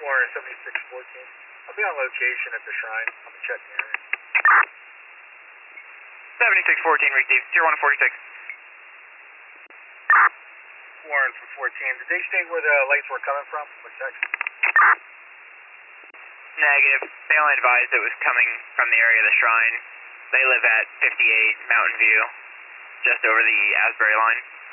Warren 7614. I'll be on location at the shrine. I'm gonna check the area. 7614 received, Tier 146. Warren from 14. Did they state where the lights were coming from? What section? Negative. They only advised it was coming from the area of the shrine. They live at 58 Mountain View, just over the Asbury line.